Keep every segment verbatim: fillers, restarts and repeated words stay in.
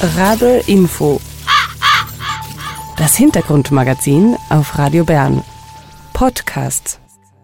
Rabe Info. Das Hintergrundmagazin auf Radio Bern. Podcast.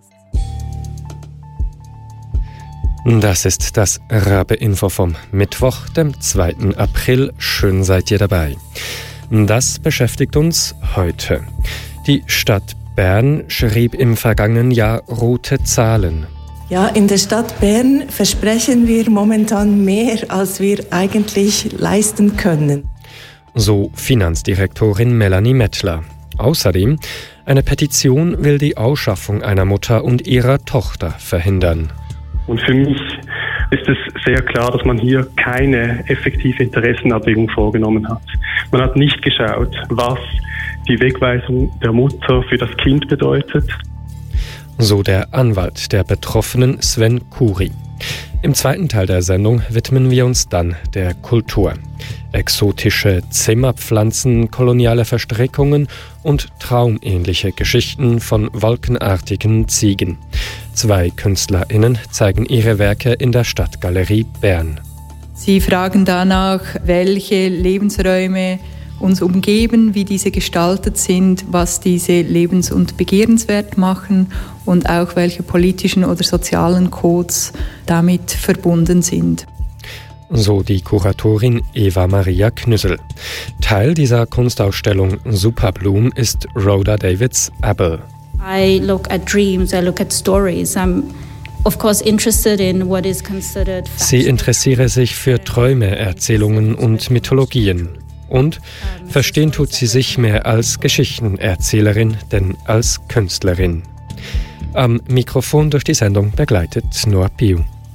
Das ist das Rabe Info vom Mittwoch, dem zweiten April. Schön seid ihr dabei. Das beschäftigt uns heute. Die Stadt Bern schrieb im vergangenen Jahr rote Zahlen. Ja, in der Stadt Bern versprechen wir momentan mehr, als wir eigentlich leisten können. So Finanzdirektorin Melanie Mettler. Außerdem, eine Petition will die Ausschaffung einer Mutter und ihrer Tochter verhindern. Und für mich ist es sehr klar, dass man hier keine effektive Interessenabwägung vorgenommen hat. Man hat nicht geschaut, was die Wegweisung der Mutter für das Kind bedeutet. So der Anwalt der Betroffenen Sven Kuri. Im zweiten Teil der Sendung widmen wir uns dann der Kultur. Exotische Zimmerpflanzen, koloniale Verstrickungen und traumähnliche Geschichten von wolkenartigen Ziegen. Zwei KünstlerInnen zeigen ihre Werke in der Stadtgalerie Bern. Sie fragen danach, welche Lebensräume uns umgeben, wie diese gestaltet sind, was diese lebens- und begehrenswert machen und auch welche politischen oder sozialen Codes damit verbunden sind. So die Kuratorin Eva Maria Knüssel. Teil dieser Kunstausstellung Superbloom ist Rhoda Davids Abel. I look at dreams, I look at stories. I'm of course interested in what is considered. Sie interessiere sich für Träume, Erzählungen und Mythologien. Und verstehen tut sie sich mehr als Geschichtenerzählerin, denn als Künstlerin. Am Mikrofon durch die Sendung begleitet Noah Piu.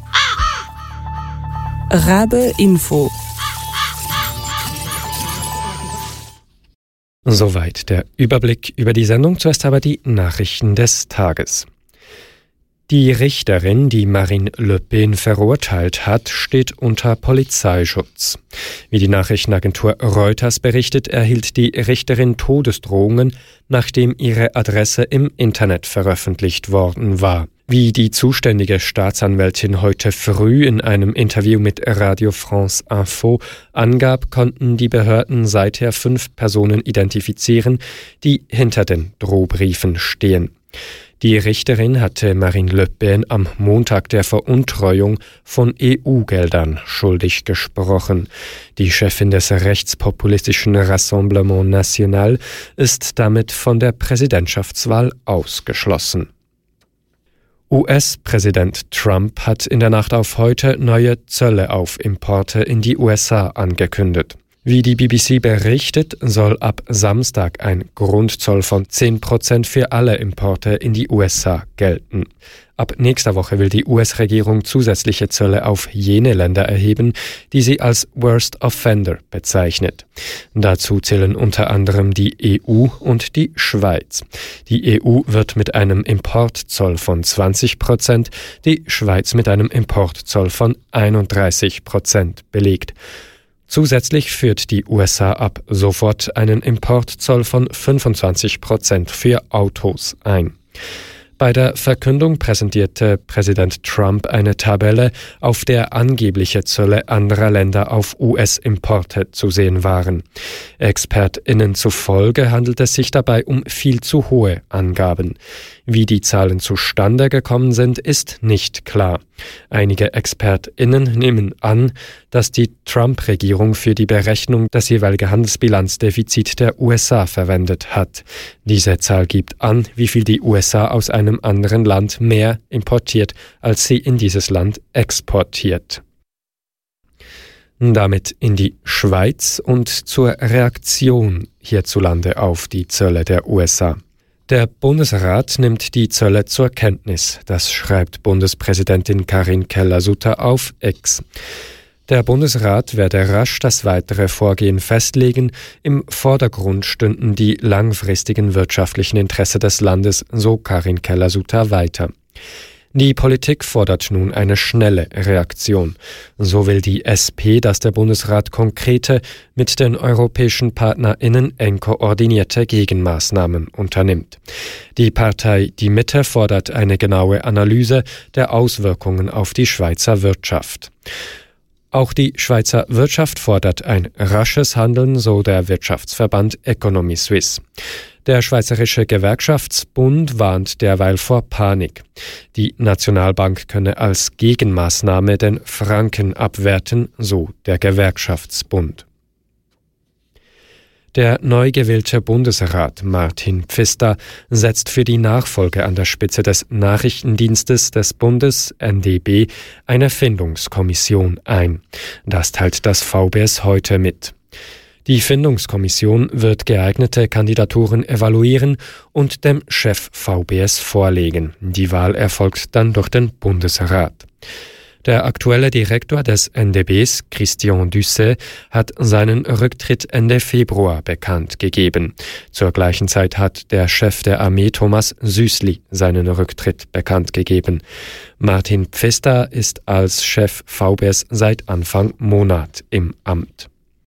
Rabe Info. Soweit der Überblick über die Sendung, zuerst aber die Nachrichten des Tages. Die Richterin, die Marine Le Pen verurteilt hat, steht unter Polizeischutz. Wie die Nachrichtenagentur Reuters berichtet, erhielt die Richterin Todesdrohungen, nachdem ihre Adresse im Internet veröffentlicht worden war. Wie die zuständige Staatsanwältin heute früh in einem Interview mit Radio France Info angab, konnten die Behörden seither fünf Personen identifizieren, die hinter den Drohbriefen stehen. Die Richterin hatte Marine Le Pen am Montag der Veruntreuung von E U-Geldern schuldig gesprochen. Die Chefin des rechtspopulistischen Rassemblement National ist damit von der Präsidentschaftswahl ausgeschlossen. U S-Präsident Trump hat in der Nacht auf heute neue Zölle auf Importe in die U S A angekündigt. Wie die B B C berichtet, soll ab Samstag ein Grundzoll von zehn Prozent für alle Importe in die U S A gelten. Ab nächster Woche will die U S-Regierung zusätzliche Zölle auf jene Länder erheben, die sie als Worst Offender bezeichnet. Dazu zählen unter anderem die E U und die Schweiz. Die E U wird mit einem Importzoll von zwanzig Prozent, die Schweiz mit einem Importzoll von einunddreißig Prozent belegt. Zusätzlich führt die U S A ab sofort einen Importzoll von fünfundzwanzig Prozent für Autos ein. Bei der Verkündung präsentierte Präsident Trump eine Tabelle, auf der angebliche Zölle anderer Länder auf U S-Importe zu sehen waren. ExpertInnen zufolge handelt es sich dabei um viel zu hohe Angaben. Wie die Zahlen zustande gekommen sind, ist nicht klar. Einige ExpertInnen nehmen an, dass die Trump-Regierung für die Berechnung das jeweilige Handelsbilanzdefizit der U S A verwendet hat. Diese Zahl gibt an, wie viel die U S A aus einem anderen Land mehr importiert, als sie in dieses Land exportiert. Damit in die Schweiz und zur Reaktion hierzulande auf die Zölle der U S A. Der Bundesrat nimmt die Zölle zur Kenntnis, das schreibt Bundespräsidentin Karin Keller-Sutter auf X. Der Bundesrat werde rasch das weitere Vorgehen festlegen. Im Vordergrund stünden die langfristigen wirtschaftlichen Interessen des Landes, so Karin Keller-Sutter weiter. Die Politik fordert nun eine schnelle Reaktion. So will die S P, dass der Bundesrat konkrete, mit den europäischen PartnerInnen eng koordinierte Gegenmaßnahmen unternimmt. Die Partei Die Mitte fordert eine genaue Analyse der Auswirkungen auf die Schweizer Wirtschaft. Auch die Schweizer Wirtschaft fordert ein rasches Handeln, so der Wirtschaftsverband Economy Suisse. Der Schweizerische Gewerkschaftsbund warnt derweil vor Panik. Die Nationalbank könne als Gegenmaßnahme den Franken abwerten, so der Gewerkschaftsbund. Der neu gewählte Bundesrat Martin Pfister setzt für die Nachfolge an der Spitze des Nachrichtendienstes des Bundes N D B eine Findungskommission ein. Das teilt das V B S heute mit. Die Findungskommission wird geeignete Kandidaturen evaluieren und dem Chef V B S vorlegen. Die Wahl erfolgt dann durch den Bundesrat. Der aktuelle Direktor des N D Bs, Christian Dusset, hat seinen Rücktritt Ende Februar bekannt gegeben. Zur gleichen Zeit hat der Chef der Armee Thomas Süssli seinen Rücktritt bekannt gegeben. Martin Pfister ist als Chef V B S seit Anfang Monat im Amt.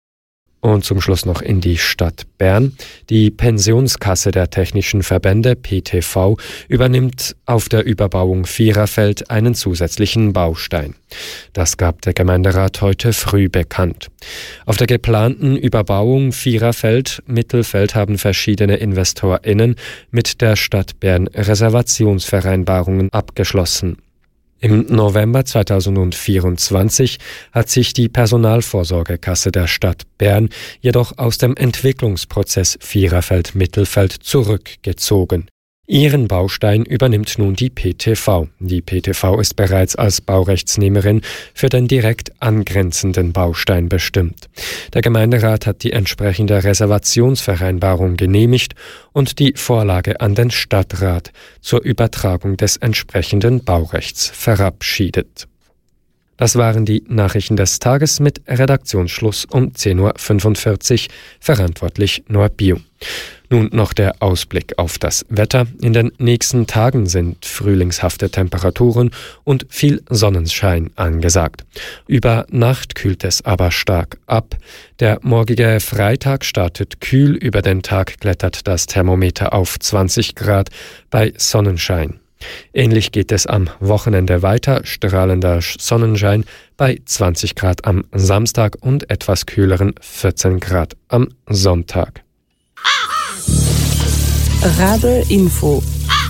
Und zum Schluss noch in die Stadt Bern. Die Pensionskasse der Technischen Verbände P T V übernimmt auf der Überbauung Viererfeld einen zusätzlichen Baustein. Das gab der Gemeinderat heute früh bekannt. Auf der geplanten Überbauung Viererfeld Mittelfeld haben verschiedene InvestorInnen mit der Stadt Bern Reservationsvereinbarungen abgeschlossen. Im November zweitausendvierundzwanzig hat sich die Personalvorsorgekasse der Stadt Bern jedoch aus dem Entwicklungsprozess Viererfeld-Mittelfeld zurückgezogen. Ihren Baustein übernimmt nun die P T V. Die P T V ist bereits als Baurechtsnehmerin für den direkt angrenzenden Baustein bestimmt. Der Gemeinderat hat die entsprechende Reservationsvereinbarung genehmigt und die Vorlage an den Stadtrat zur Übertragung des entsprechenden Baurechts verabschiedet. Das waren die Nachrichten des Tages mit Redaktionsschluss um zehn Uhr fünfundvierzig, verantwortlich Noah Bio. Nun noch der Ausblick auf das Wetter. In den nächsten Tagen sind frühlingshafte Temperaturen und viel Sonnenschein angesagt. Über Nacht kühlt es aber stark ab. Der morgige Freitag startet kühl, über den Tag klettert das Thermometer auf zwanzig Grad bei Sonnenschein. Ähnlich geht es am Wochenende weiter, strahlender Sonnenschein bei zwanzig Grad am Samstag und etwas kühleren vierzehn Grad am Sonntag. Rabe Info.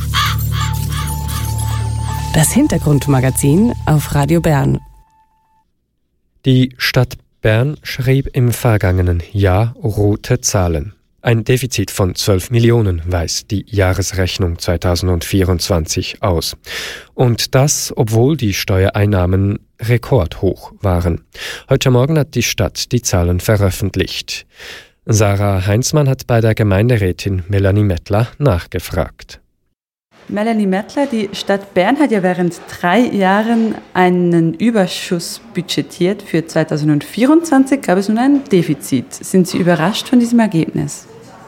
Das Hintergrundmagazin auf Radio Bern. Die Stadt Bern schrieb im vergangenen Jahr rote Zahlen. Ein Defizit von zwölf Millionen weist die Jahresrechnung zweitausendvierundzwanzig aus. Und das, obwohl die Steuereinnahmen rekordhoch waren. Heute Morgen hat die Stadt die Zahlen veröffentlicht. Sarah Heinzmann hat bei der Gemeinderätin Melanie Mettler nachgefragt. Melanie Mettler, die Stadt Bern hat ja während drei Jahren einen Überschuss budgetiert. Für zweitausendvierundzwanzig gab es nun ein Defizit. Sind Sie überrascht von diesem Ergebnis?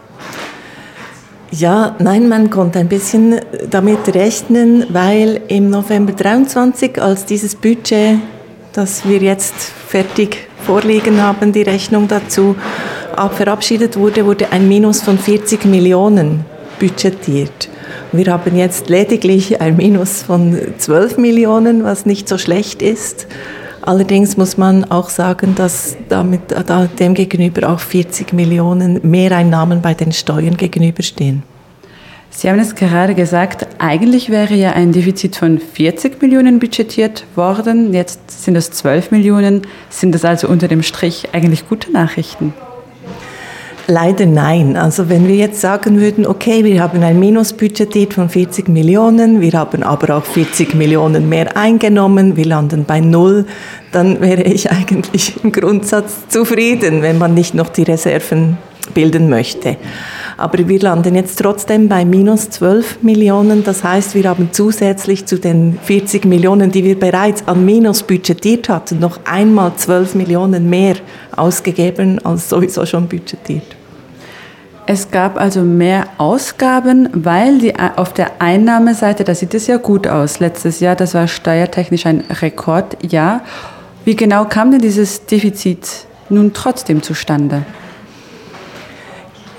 Ja, nein, man konnte ein bisschen damit rechnen, weil im November dreiundzwanzig, als dieses Budget, das wir jetzt fertig vorliegen haben, die Rechnung dazu, verabschiedet wurde, wurde ein Minus von vierzig Millionen budgetiert. Wir haben jetzt lediglich ein Minus von zwölf Millionen, was nicht so schlecht ist. Allerdings muss man auch sagen, dass damit, da dem gegenüber auch vierzig Millionen Mehreinnahmen bei den Steuern gegenüberstehen. Sie haben es gerade gesagt, eigentlich wäre ja ein Defizit von vierzig Millionen budgetiert worden. Jetzt sind es zwölf Millionen. Sind das also unter dem Strich eigentlich gute Nachrichten? Leider nein. Also wenn wir jetzt sagen würden, okay, wir haben ein Minus budgetiert von vierzig Millionen, wir haben aber auch vierzig Millionen mehr eingenommen, wir landen bei null, dann wäre ich eigentlich im Grundsatz zufrieden, wenn man nicht noch die Reserven bilden möchte. Aber wir landen jetzt trotzdem bei minus zwölf Millionen. Das heißt, wir haben zusätzlich zu den vierzig Millionen, die wir bereits an Minus budgetiert hatten, noch einmal zwölf Millionen mehr ausgegeben als sowieso schon budgetiert. Es gab also mehr Ausgaben, weil die, auf der Einnahmeseite, da sieht es ja gut aus. Letztes Jahr, das war steuertechnisch ein Rekordjahr. Wie genau kam denn dieses Defizit nun trotzdem zustande?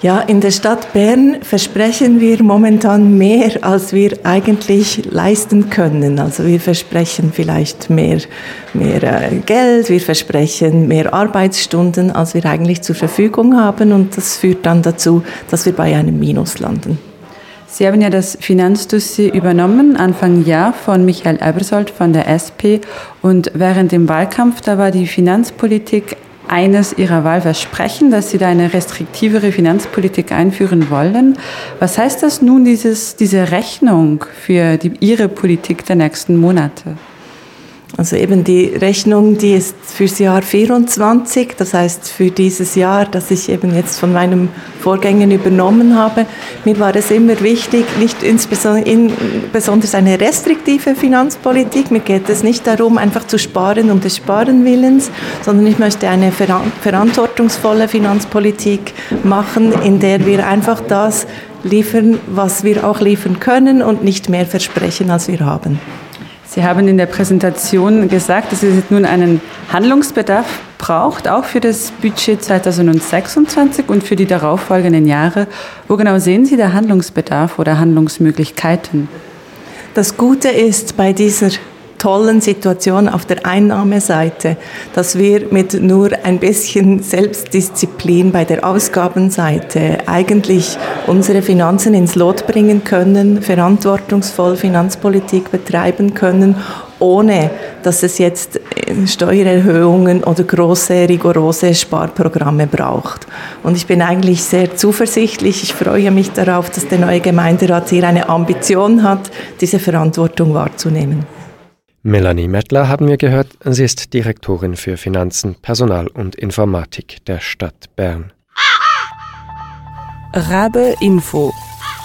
Ja, in der Stadt Bern versprechen wir momentan mehr, als wir eigentlich leisten können. Also wir versprechen vielleicht mehr, mehr äh, Geld, wir versprechen mehr Arbeitsstunden, als wir eigentlich zur Verfügung haben. Und das führt dann dazu, dass wir bei einem Minus landen. Sie haben ja das Finanzdossier übernommen, Anfang Jahr von Michael Ebersold von der S P. Und während dem Wahlkampf, da war die Finanzpolitik eines Ihrer Wahlversprechen, dass Sie da eine restriktivere Finanzpolitik einführen wollen. Was heißt das nun, dieses, diese Rechnung für die, Ihre Politik der nächsten Monate? Also eben die Rechnung, die ist fürs Jahr vierundzwanzig, das heißt für dieses Jahr, das ich eben jetzt von meinem Vorgänger übernommen habe. Mir war es immer wichtig, nicht insbesondere eine restriktive Finanzpolitik. Mir geht es nicht darum, einfach zu sparen um des Sparen Willens, sondern ich möchte eine verantwortungsvolle Finanzpolitik machen, in der wir einfach das liefern, was wir auch liefern können und nicht mehr versprechen, als wir haben. Sie haben in der Präsentation gesagt, dass es nun einen Handlungsbedarf braucht, auch für das Budget zweitausendsechsundzwanzig und für die darauffolgenden Jahre. Wo genau sehen Sie den Handlungsbedarf oder Handlungsmöglichkeiten? Das Gute ist bei dieser tollen Situation auf der Einnahmeseite, dass wir mit nur ein bisschen Selbstdisziplin bei der Ausgabenseite eigentlich unsere Finanzen ins Lot bringen können, verantwortungsvoll Finanzpolitik betreiben können, ohne dass es jetzt Steuererhöhungen oder große, rigorose Sparprogramme braucht. Und ich bin eigentlich sehr zuversichtlich. Ich freue mich darauf, dass der neue Gemeinderat hier eine Ambition hat, diese Verantwortung wahrzunehmen. Melanie Mettler haben wir gehört. Sie ist Direktorin für Finanzen, Personal und Informatik der Stadt Bern. Rabe Info.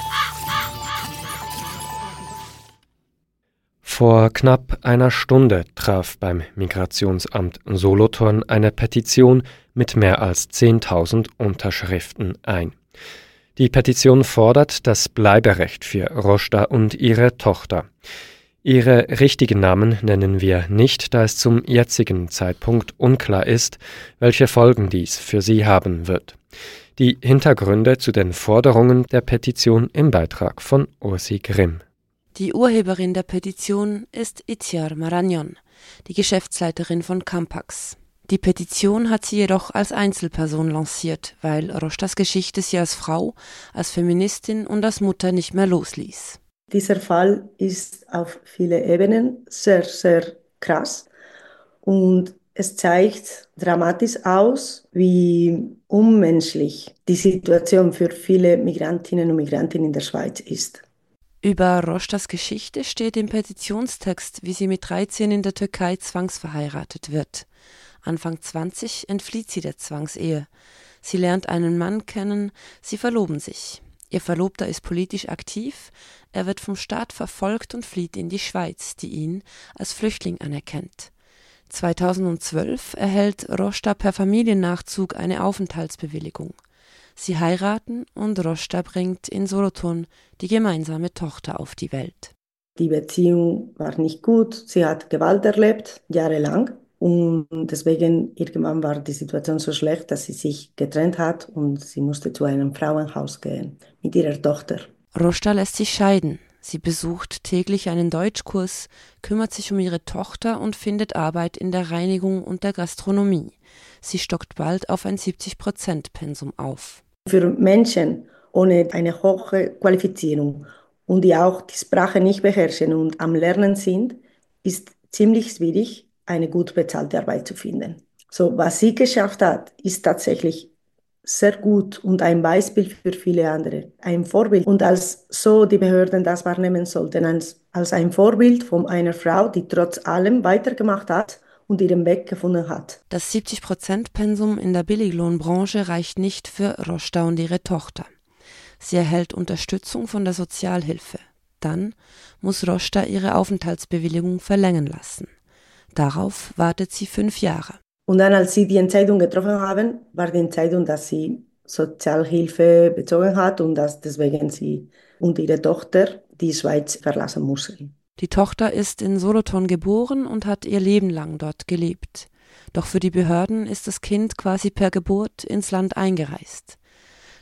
Vor knapp einer Stunde traf beim Migrationsamt Solothurn eine Petition mit mehr als zehntausend Unterschriften ein. Die Petition fordert das Bleiberecht für Roschda und ihre Tochter. Ihre richtigen Namen nennen wir nicht, da es zum jetzigen Zeitpunkt unklar ist, welche Folgen dies für sie haben wird. Die Hintergründe zu den Forderungen der Petition im Beitrag von Ursi Grimm. Die Urheberin der Petition ist Itziar Maragnon, die Geschäftsleiterin von Campax. Die Petition hat sie jedoch als Einzelperson lanciert, weil Roschdas Geschichte sie als Frau, als Feministin und als Mutter nicht mehr losließ. Dieser Fall ist auf viele Ebenen sehr, sehr krass und es zeigt dramatisch aus, wie unmenschlich die Situation für viele Migrantinnen und Migranten in der Schweiz ist. Über Roschdas Geschichte steht im Petitionstext, wie sie mit dreizehn in der Türkei zwangsverheiratet wird. Anfang zwanzig entflieht sie der Zwangsehe. Sie lernt einen Mann kennen, sie verloben sich. Ihr Verlobter ist politisch aktiv, er wird vom Staat verfolgt und flieht in die Schweiz, die ihn als Flüchtling anerkennt. zweitausendzwölf erhält Roschda per Familiennachzug eine Aufenthaltsbewilligung. Sie heiraten und Roschda bringt in Solothurn die gemeinsame Tochter auf die Welt. Die Beziehung war nicht gut, sie hat Gewalt erlebt, jahrelang. Und deswegen irgendwann war die Situation so schlecht, dass sie sich getrennt hat und sie musste zu einem Frauenhaus gehen mit ihrer Tochter. Roschda lässt sich scheiden. Sie besucht täglich einen Deutschkurs, kümmert sich um ihre Tochter und findet Arbeit in der Reinigung und der Gastronomie. Sie stockt bald auf ein siebzig Prozent Pensum auf. Für Menschen ohne eine hohe Qualifizierung und die auch die Sprache nicht beherrschen und am Lernen sind, ist ziemlich schwierig, eine gut bezahlte Arbeit zu finden. So, was sie geschafft hat, ist tatsächlich sehr gut und ein Beispiel für viele andere, ein Vorbild. Und als so die Behörden das wahrnehmen sollten, als, als ein Vorbild von einer Frau, die trotz allem weitergemacht hat und ihren Weg gefunden hat. Das siebzig Prozent Pensum in der Billiglohnbranche reicht nicht für Roschda und ihre Tochter. Sie erhält Unterstützung von der Sozialhilfe. Dann muss Roschda ihre Aufenthaltsbewilligung verlängern lassen. Darauf wartet sie fünf Jahre. Und dann, als sie die Entscheidung getroffen haben, war die Entscheidung, dass sie Sozialhilfe bezogen hat und dass deswegen sie und ihre Tochter die Schweiz verlassen mussten. Die Tochter ist in Solothurn geboren und hat ihr Leben lang dort gelebt. Doch für die Behörden ist das Kind quasi per Geburt ins Land eingereist.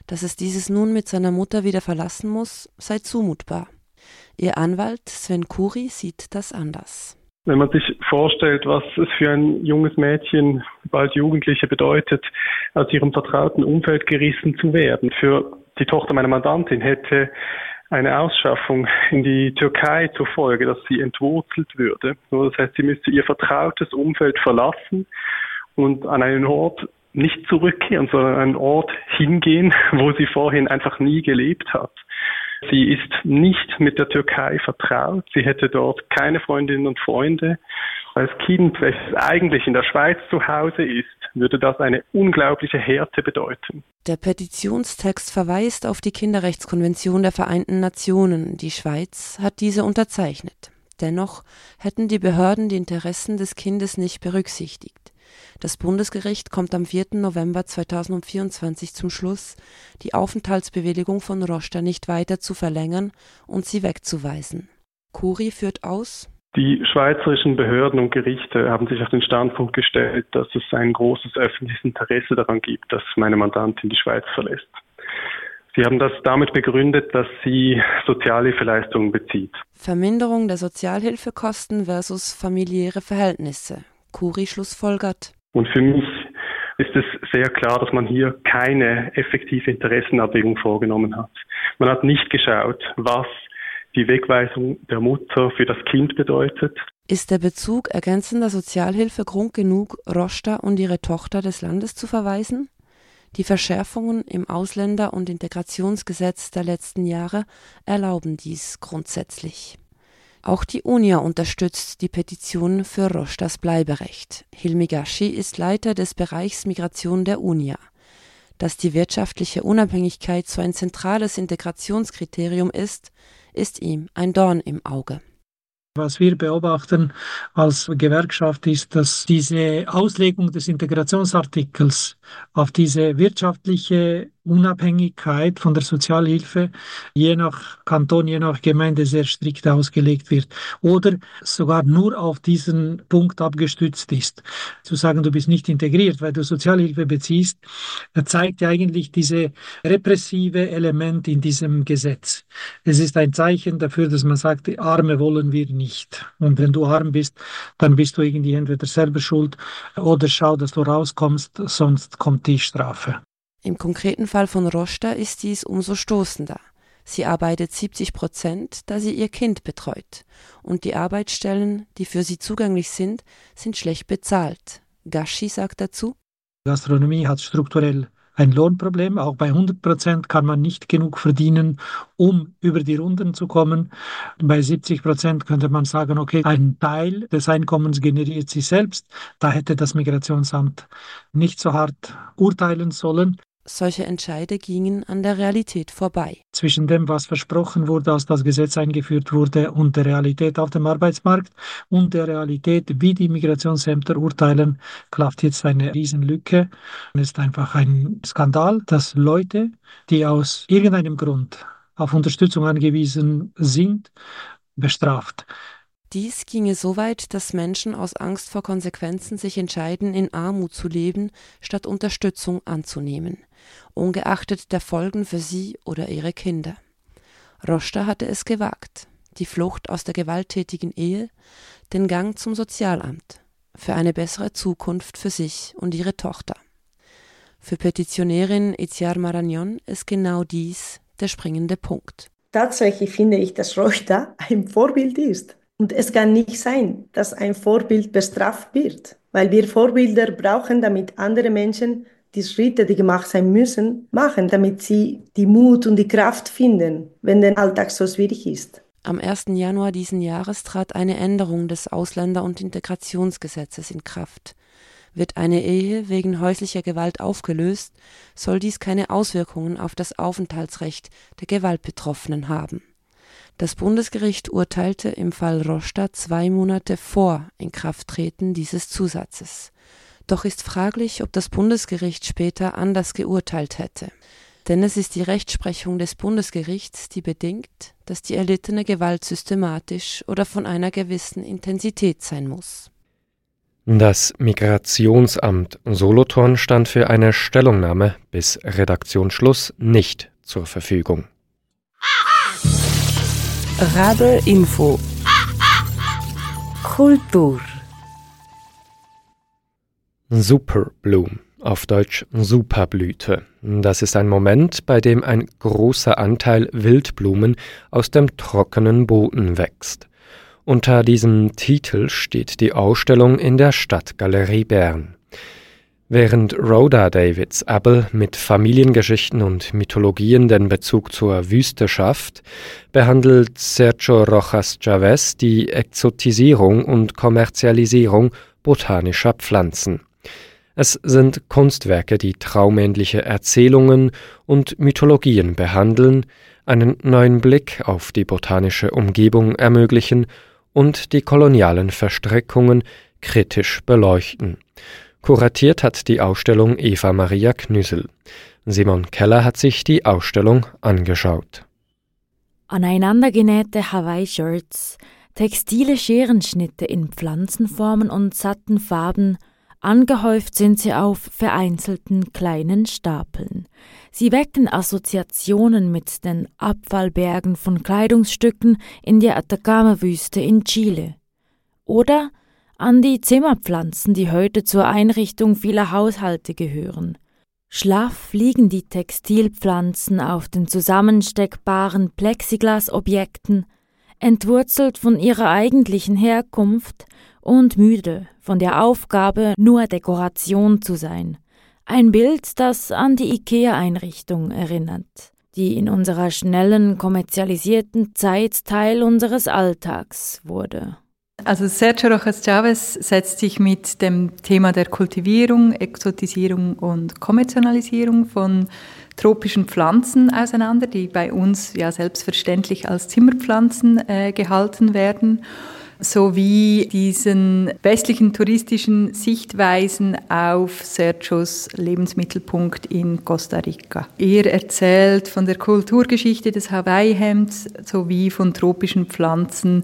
Dass es dieses nun mit seiner Mutter wieder verlassen muss, sei zumutbar. Ihr Anwalt Sven Kuri sieht das anders. Wenn man sich vorstellt, was es für ein junges Mädchen, bald Jugendliche bedeutet, aus ihrem vertrauten Umfeld gerissen zu werden. Für die Tochter meiner Mandantin hätte eine Ausschaffung in die Türkei zur Folge, dass sie entwurzelt würde. Das heißt, sie müsste ihr vertrautes Umfeld verlassen und an einen Ort nicht zurückkehren, sondern an einen Ort hingehen, wo sie vorhin einfach nie gelebt hat. Sie ist nicht mit der Türkei vertraut. Sie hätte dort keine Freundinnen und Freunde. Als Kind, welches eigentlich in der Schweiz zu Hause ist, würde das eine unglaubliche Härte bedeuten. Der Petitionstext verweist auf die Kinderrechtskonvention der Vereinten Nationen. Die Schweiz hat diese unterzeichnet. Dennoch hätten die Behörden die Interessen des Kindes nicht berücksichtigt. Das Bundesgericht kommt am vierten November zweitausendvierundzwanzig zum Schluss, die Aufenthaltsbewilligung von Roschta nicht weiter zu verlängern und sie wegzuweisen. Kuri führt aus: Die schweizerischen Behörden und Gerichte haben sich auf den Standpunkt gestellt, dass es ein großes öffentliches Interesse daran gibt, dass meine Mandantin die Schweiz verlässt. Sie haben das damit begründet, dass sie Sozialhilfeleistungen bezieht. Verminderung der Sozialhilfekosten versus familiäre Verhältnisse. Kuri schlussfolgert: Und für mich ist es sehr klar, dass man hier keine effektive Interessenabwägung vorgenommen hat. Man hat nicht geschaut, was die Wegweisung der Mutter für das Kind bedeutet. Ist der Bezug ergänzender Sozialhilfe Grund genug, Roschta und ihre Tochter des Landes zu verweisen? Die Verschärfungen im Ausländer- und Integrationsgesetz der letzten Jahre erlauben dies grundsätzlich. Auch die UNIA unterstützt die Petition für Roschtas Bleiberecht. Hilmi Gashi ist Leiter des Bereichs Migration der UNIA. Dass die wirtschaftliche Unabhängigkeit so ein zentrales Integrationskriterium ist, ist ihm ein Dorn im Auge. Was wir beobachten als Gewerkschaft ist, dass diese Auslegung des Integrationsartikels auf diese wirtschaftliche Unabhängigkeit von der Sozialhilfe je nach Kanton, je nach Gemeinde sehr strikt ausgelegt wird oder sogar nur auf diesen Punkt abgestützt ist. Zu sagen, du bist nicht integriert, weil du Sozialhilfe beziehst, zeigt ja eigentlich diese repressive Element in diesem Gesetz. Es ist ein Zeichen dafür, dass man sagt, die Arme wollen wir nicht. Und wenn du arm bist, dann bist du irgendwie entweder selber schuld oder schau, dass du rauskommst, sonst kommt die Strafe. Im konkreten Fall von Roschta ist dies umso stoßender. Sie arbeitet siebzig Prozent, da sie ihr Kind betreut. Und die Arbeitsstellen, die für sie zugänglich sind, sind schlecht bezahlt. Gashi sagt dazu: Gastronomie hat strukturell ein Lohnproblem. Auch bei hundert Prozent kann man nicht genug verdienen, um über die Runden zu kommen. Bei siebzig Prozent könnte man sagen, okay, ein Teil des Einkommens generiert sie selbst. Da hätte das Migrationsamt nicht so hart urteilen sollen. Solche Entscheide gingen an der Realität vorbei. Zwischen dem, was versprochen wurde, als das Gesetz eingeführt wurde, und der Realität auf dem Arbeitsmarkt und der Realität, wie die Migrationsämter urteilen, klafft jetzt eine Riesenlücke. Es ist einfach ein Skandal, dass Leute, die aus irgendeinem Grund auf Unterstützung angewiesen sind, bestraft. Dies ginge so weit, dass Menschen aus Angst vor Konsequenzen sich entscheiden, in Armut zu leben, statt Unterstützung anzunehmen, ungeachtet der Folgen für sie oder ihre Kinder. Roschta hatte es gewagt, die Flucht aus der gewalttätigen Ehe, den Gang zum Sozialamt, für eine bessere Zukunft für sich und ihre Tochter. Für Petitionärin Itziar Marañón ist genau dies der springende Punkt. Tatsächlich finde ich, dass Roschta ein Vorbild ist. Und es kann nicht sein, dass ein Vorbild bestraft wird, weil wir Vorbilder brauchen, damit andere Menschen die Schritte, die gemacht sein müssen, machen, damit sie die Mut und die Kraft finden, wenn der Alltag so schwierig ist. Am ersten Januar diesen Jahres trat eine Änderung des Ausländer- und Integrationsgesetzes in Kraft. Wird eine Ehe wegen häuslicher Gewalt aufgelöst, soll dies keine Auswirkungen auf das Aufenthaltsrecht der Gewaltbetroffenen haben. Das Bundesgericht urteilte im Fall Roschta zwei Monate vor Inkrafttreten dieses Zusatzes. Doch ist fraglich, ob das Bundesgericht später anders geurteilt hätte. Denn es ist die Rechtsprechung des Bundesgerichts, die bedingt, dass die erlittene Gewalt systematisch oder von einer gewissen Intensität sein muss. Das Migrationsamt Solothurn stand für eine Stellungnahme bis Redaktionsschluss nicht zur Verfügung. Radio Info Kultur Superbloom, auf Deutsch Superblüte. Das ist ein Moment, bei dem ein großer Anteil Wildblumen aus dem trockenen Boden wächst. Unter diesem Titel steht die Ausstellung in der Stadtgalerie Bern. Während Rhoda Davids Abel mit Familiengeschichten und Mythologien den Bezug zur Wüste schafft, behandelt Sergio Rojas Chavez die Exotisierung und Kommerzialisierung botanischer Pflanzen. Es sind Kunstwerke, die traumähnliche Erzählungen und Mythologien behandeln, einen neuen Blick auf die botanische Umgebung ermöglichen und die kolonialen Verstrickungen kritisch beleuchten. Kuratiert hat die Ausstellung Eva Maria Knüssel. Simon Keller hat sich die Ausstellung angeschaut. Aneinandergenähte Hawaii-Shirts, textile Scherenschnitte in Pflanzenformen und satten Farben, angehäuft sind sie auf vereinzelten kleinen Stapeln. Sie wecken Assoziationen mit den Abfallbergen von Kleidungsstücken in der Atacama-Wüste in Chile. Oder an die Zimmerpflanzen, die heute zur Einrichtung vieler Haushalte gehören. Schlaff liegen die Textilpflanzen auf den zusammensteckbaren Plexiglasobjekten, entwurzelt von ihrer eigentlichen Herkunft und müde von der Aufgabe, nur Dekoration zu sein. Ein Bild, das an die IKEA-Einrichtung erinnert, die in unserer schnellen, kommerzialisierten Zeit Teil unseres Alltags wurde. Also Sergio Rojas Chavez setzt sich mit dem Thema der Kultivierung, Exotisierung und Kommerzialisierung von tropischen Pflanzen auseinander, die bei uns ja selbstverständlich als Zimmerpflanzen äh, gehalten werden, sowie diesen westlichen touristischen Sichtweisen auf Sergios Lebensmittelpunkt in Costa Rica. Er erzählt von der Kulturgeschichte des Hawaii-Hemds sowie von tropischen Pflanzen,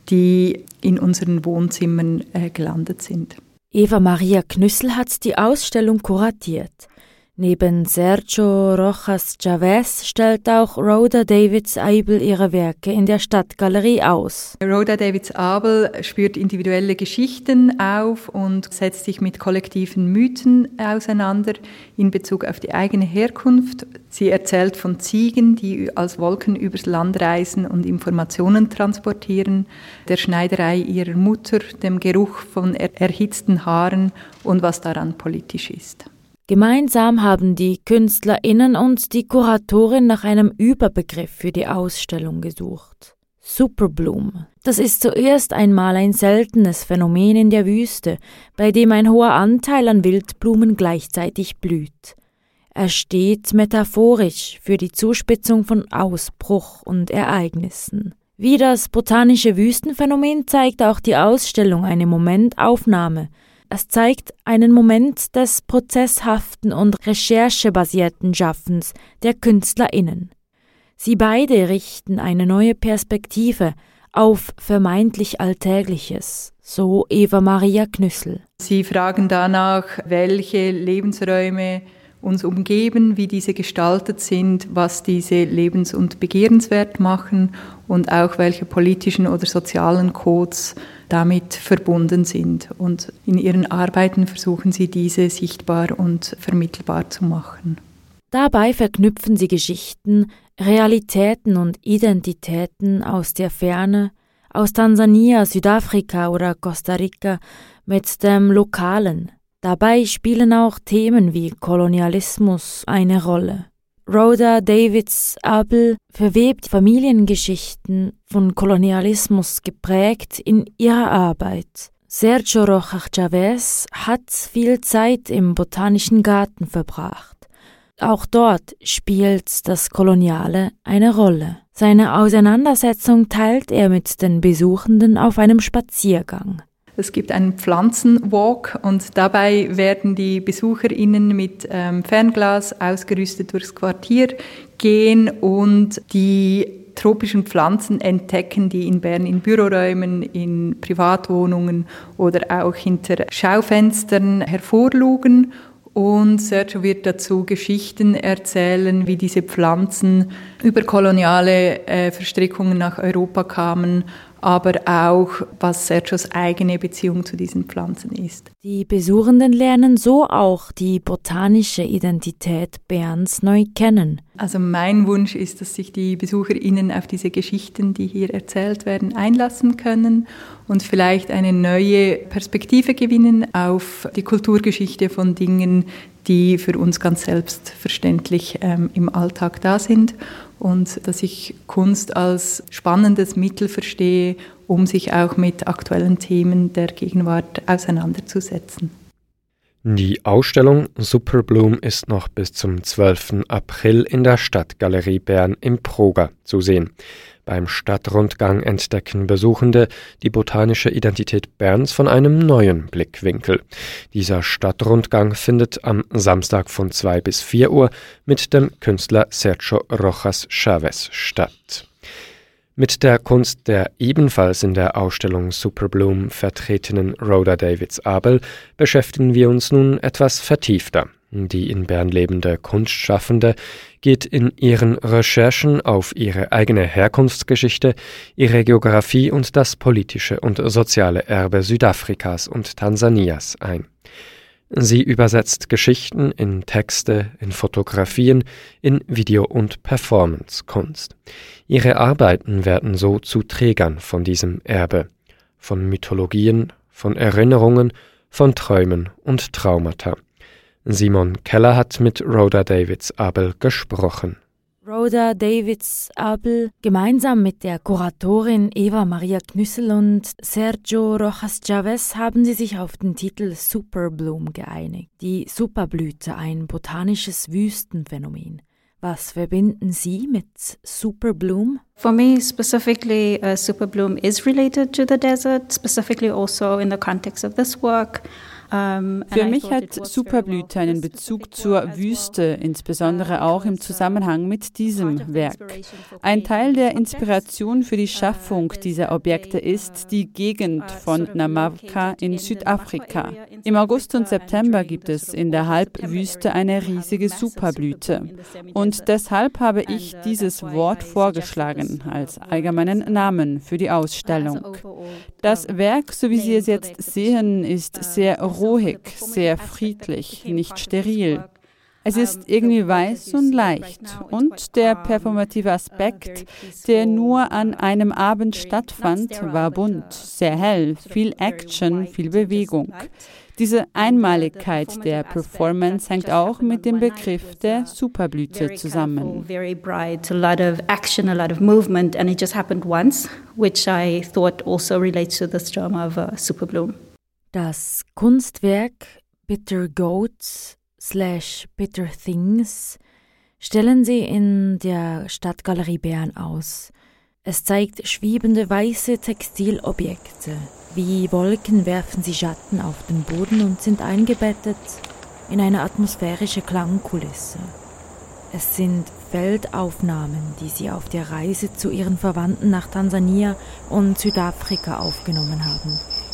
die in unseren Wohnzimmern äh, gelandet sind. Eva Maria Knüssel hat die Ausstellung kuratiert. Neben Sergio Rojas Chavez stellt auch Rhoda Davids Abel ihre Werke in der Stadtgalerie aus. Rhoda Davids Abel spürt individuelle Geschichten auf und setzt sich mit kollektiven Mythen auseinander in Bezug auf die eigene Herkunft. Sie erzählt von Ziegen, die als Wolken übers Land reisen und Informationen transportieren, der Schneiderei ihrer Mutter, dem Geruch von er- erhitzten Haaren und was daran politisch ist. Gemeinsam haben die KünstlerInnen und die Kuratorin nach einem Überbegriff für die Ausstellung gesucht. Superbloom. Das ist zuerst einmal ein seltenes Phänomen in der Wüste, bei dem ein hoher Anteil an Wildblumen gleichzeitig blüht. Er steht metaphorisch für die Zuspitzung von Ausbruch und Ereignissen. Wie das botanische Wüstenphänomen zeigt auch die Ausstellung eine Momentaufnahme. Es zeigt einen Moment des prozesshaften und recherchebasierten Schaffens der KünstlerInnen. Sie beide richten eine neue Perspektive auf vermeintlich Alltägliches, so Eva Maria Knüssel. Sie fragen danach, welche Lebensräume uns umgeben, wie diese gestaltet sind, was diese lebens- und begehrenswert machen und auch welche politischen oder sozialen Codes damit verbunden sind. Und in ihren Arbeiten versuchen sie, diese sichtbar und vermittelbar zu machen. Dabei verknüpfen sie Geschichten, Realitäten und Identitäten aus der Ferne, aus Tansania, Südafrika oder Costa Rica mit dem Lokalen. Dabei spielen auch Themen wie Kolonialismus eine Rolle. Rhoda Davids Abel verwebt Familiengeschichten von Kolonialismus geprägt in ihrer Arbeit. Sergio Rojas Chavez hat viel Zeit im Botanischen Garten verbracht. Auch dort spielt das Koloniale eine Rolle. Seine Auseinandersetzung teilt er mit den Besuchenden auf einem Spaziergang. Es gibt einen Pflanzenwalk und dabei werden die BesucherInnen mit ähm, Fernglas ausgerüstet durchs Quartier gehen und die tropischen Pflanzen entdecken, die in Bern in Büroräumen, in Privatwohnungen oder auch hinter Schaufenstern hervorlugen. Und Sergio wird dazu Geschichten erzählen, wie diese Pflanzen über koloniale äh, Verstrickungen nach Europa kamen, aber auch, was Sergios eigene Beziehung zu diesen Pflanzen ist. Die Besuchenden lernen so auch die botanische Identität Berns neu kennen. Also mein Wunsch ist, dass sich die BesucherInnen auf diese Geschichten, die hier erzählt werden, einlassen können und vielleicht eine neue Perspektive gewinnen auf die Kulturgeschichte von Dingen, die für uns ganz selbstverständlich ähm, im Alltag da sind. Und dass ich Kunst als spannendes Mittel verstehe, um sich auch mit aktuellen Themen der Gegenwart auseinanderzusetzen. Die Ausstellung Superbloom ist noch bis zum zwölften April in der Stadtgalerie Bern im Proga zu sehen. Beim Stadtrundgang entdecken Besuchende die botanische Identität Berns von einem neuen Blickwinkel. Dieser Stadtrundgang findet am Samstag von zwei bis vier Uhr mit dem Künstler Sergio Rojas Chavez statt. Mit der Kunst der ebenfalls in der Ausstellung Superbloom vertretenen Rhoda Davids-Abel beschäftigen wir uns nun etwas vertiefter. Die in Bern lebende Kunstschaffende geht in ihren Recherchen auf ihre eigene Herkunftsgeschichte, ihre Geografie und das politische und soziale Erbe Südafrikas und Tansanias ein. Sie übersetzt Geschichten in Texte, in Fotografien, in Video- und Performancekunst. Ihre Arbeiten werden so zu Trägern von diesem Erbe, von Mythologien, von Erinnerungen, von Träumen und Traumata. Simon Keller hat mit Rhoda Davids-Abel gesprochen. Rhoda Davids-Abel gemeinsam mit der Kuratorin Eva Maria Knüssel und Sergio Rojas Chavez haben sie sich auf den Titel Superbloom geeinigt. Die Superblüte, ein botanisches Wüstenphänomen. Was verbinden Sie mit Superbloom? For me, specifically, uh, Superbloom is related to the desert, specifically also in the context of this work. Für mich hat Superblüte einen Bezug zur Wüste, insbesondere auch im Zusammenhang mit diesem Werk. Ein Teil der Inspiration für die Schaffung dieser Objekte ist die Gegend von Namaqua in Südafrika. Im August und September gibt es in der Halbwüste eine riesige Superblüte. Und deshalb habe ich dieses Wort vorgeschlagen als allgemeinen Namen für die Ausstellung. Das Werk, so wie Sie es jetzt sehen, ist sehr ruhig, sehr friedlich, nicht steril. Es ist irgendwie weiß und leicht. Und der performative Aspekt, der nur an einem Abend stattfand, war bunt, sehr hell, viel Action, viel Bewegung. Diese Einmaligkeit der Performance hängt auch mit dem Begriff der Superblüte zusammen. Very bright, a lot of action, a lot of movement, and it just happened once, which I thought also relates to this drama of uh, Superbloom. Das Kunstwerk Bitter Goats slash Bitter Things stellen sie in der Stadtgalerie Bern aus. Es zeigt schwebende weiße Textilobjekte. Wie Wolken werfen sie Schatten auf den Boden und sind eingebettet in eine atmosphärische Klangkulisse. Es sind Feldaufnahmen, die sie auf der Reise zu ihren Verwandten nach Tansania und Südafrika aufgenommen haben.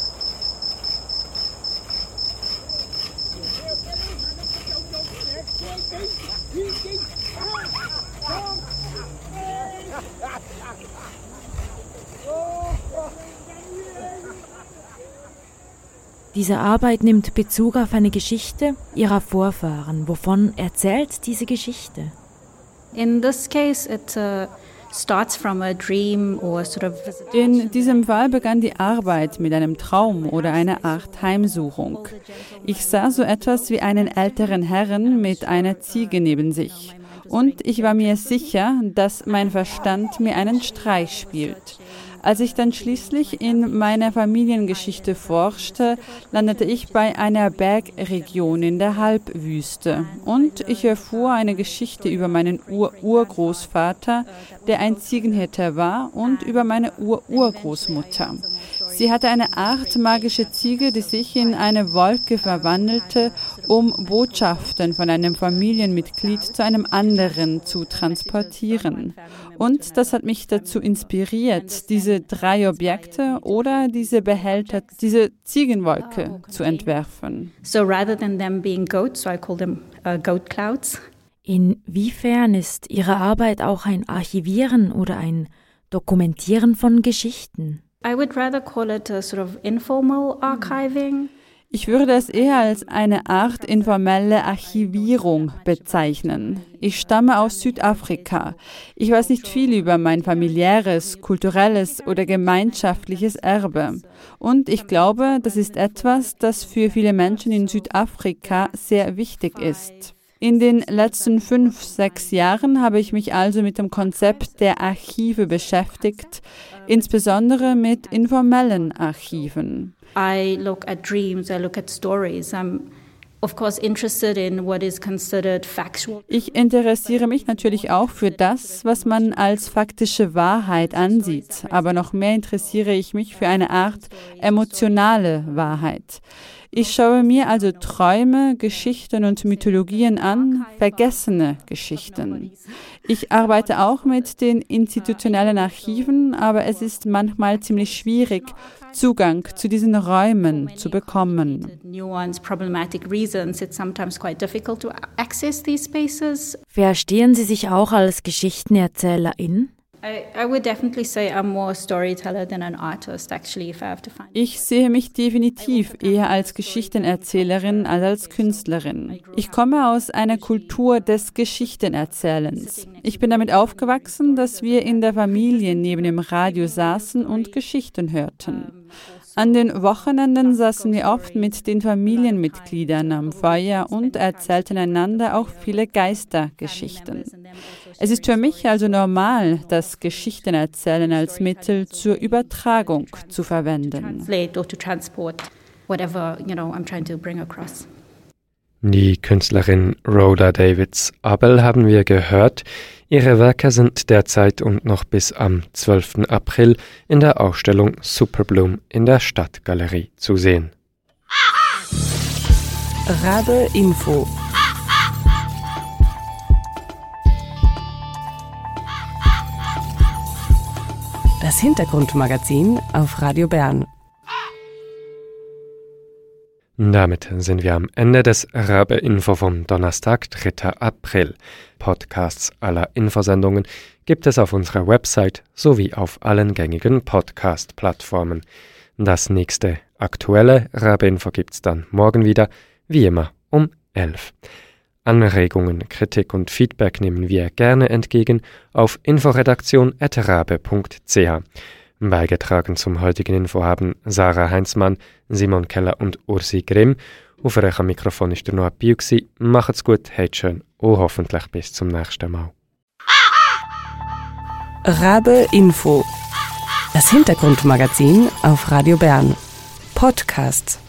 Diese Arbeit nimmt Bezug auf eine Geschichte ihrer Vorfahren. Wovon erzählt diese Geschichte? In this case, it uh, starts from a dream or sort of In diesem Fall begann die Arbeit mit einem Traum oder einer Art Heimsuchung. Ich sah so etwas wie einen älteren Herrn mit einer Ziege neben sich. Und ich war mir sicher, dass mein Verstand mir einen Streich spielt. Als ich dann schließlich in meiner Familiengeschichte forschte, landete ich bei einer Bergregion in der Halbwüste. Und ich erfuhr eine Geschichte über meinen Ur-Urgroßvater, der ein Ziegenhirte war, und über meine Ur-Urgroßmutter. Sie hatte eine Art magische Ziege, die sich in eine Wolke verwandelte um Botschaften von einem Familienmitglied zu einem anderen zu transportieren. Und das hat mich dazu inspiriert, diese drei Objekte oder diese Behälter, diese Ziegenwolke zu entwerfen. So rather than them being goats, so I call them uh, goat clouds. Inwiefern ist Ihre Arbeit auch ein Archivieren oder ein Dokumentieren von Geschichten? I would rather call it a sort of informal archiving. Ich würde es eher als eine Art informelle Archivierung bezeichnen. Ich stamme aus Südafrika. Ich weiß nicht viel über mein familiäres, kulturelles oder gemeinschaftliches Erbe. Und ich glaube, das ist etwas, das für viele Menschen in Südafrika sehr wichtig ist. In den letzten fünf, sechs Jahren habe ich mich also mit dem Konzept der Archive beschäftigt, insbesondere mit informellen Archiven. I look at dreams, I look at stories. I'm of course interested in what is considered factual. Ich interessiere mich natürlich auch für das, was man als faktische Wahrheit ansieht, aber noch mehr interessiere ich mich für eine Art emotionale Wahrheit. Ich schaue mir also Träume, Geschichten und Mythologien an, vergessene Geschichten. Ich arbeite auch mit den institutionellen Archiven, aber es ist manchmal ziemlich schwierig, Zugang zu diesen Räumen zu bekommen. Verstehen Sie sich auch als Geschichtenerzählerin? Ich sehe mich definitiv eher als Geschichtenerzählerin als als Künstlerin. Ich komme aus einer Kultur des Geschichtenerzählens. Ich bin damit aufgewachsen, dass wir in der Familie neben dem Radio saßen und Geschichten hörten. An den Wochenenden saßen wir oft mit den Familienmitgliedern am Feuer und erzählten einander auch viele Geistergeschichten. Es ist für mich also normal, das Geschichtenerzählen als Mittel zur Übertragung zu verwenden. Die Künstlerin Rhoda Davids-Abel haben wir gehört. Ihre Werke sind derzeit und noch bis am zwölften April in der Ausstellung Superbloom in der Stadtgalerie zu sehen. Rabe Info. Das Hintergrundmagazin auf Radio Bern. Damit sind wir am Ende des Rabe Info vom Donnerstag, dritter April. Podcasts aller Infosendungen gibt es auf unserer Website sowie auf allen gängigen Podcast-Plattformen. Das nächste aktuelle Rabe Info gibt's dann morgen wieder, wie immer um elf. Anregungen, Kritik und Feedback nehmen wir gerne entgegen auf inforedaktion at rabe punkt c h. Beigetragen zum heutigen Info haben Sarah Heinzmann, Simon Keller und Ursi Grimm. Auf eurem Mikrofon ist der Noah Piu. Macht's gut, habt schön und hoffentlich bis zum nächsten Mal. Rabe Info. Das Hintergrundmagazin auf Radio Bern. Podcasts.